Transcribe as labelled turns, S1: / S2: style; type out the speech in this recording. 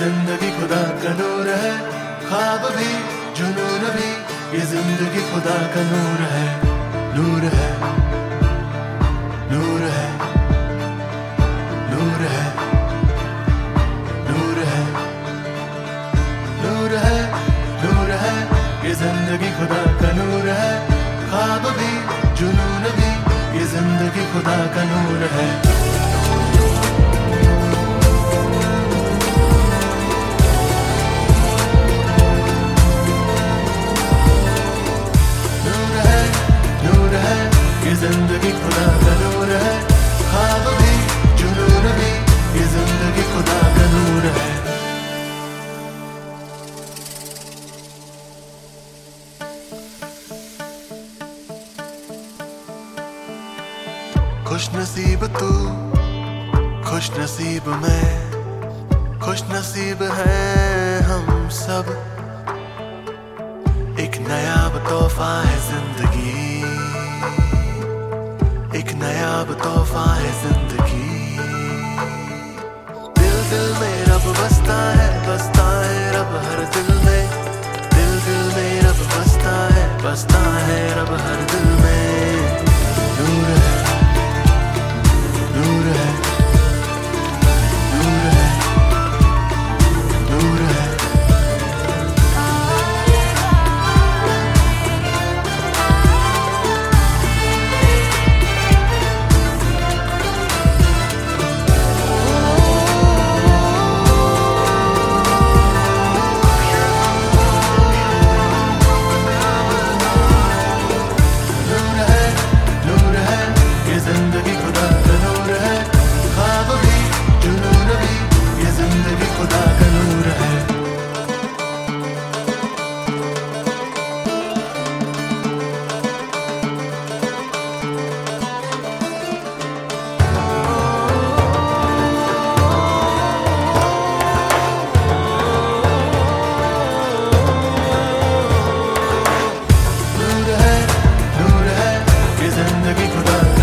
S1: जिंदगी खुदा का नूर है, ख्वाब भी जुनून भी, ये जिंदगी खुदा का नूर है, नूर है, नूर है, नूर है, नूर है, नूर है, नूर है, ये जिंदगी खुदा का नूर है, ख्वाब भी जुनून भी, ये जिंदगी खुदा का नूर है। जिंदगी खुदा का नूर है, ख्वाब भी जुनून भी, ये जिंदगी खुदा का नूर है। खुश नसीब तू, खुश नसीब मैं, खुश नसीब है हम सब, एक नया तोहफा है जिंदगी, एक नया तोहफा है जिंदगी। दिल दिल में रब बसता है रब हर दिल में, दिल दिल में रब बसता है रब हर दिल में। नूर है, नूर है, नूर है, नूर है। जिंदगी खुदा का नूर है, ख्वाब भी जुनून भी, ये जिंदगी खुदा का नूर है। नूर है, नूर है, ये जिंदगी खुदा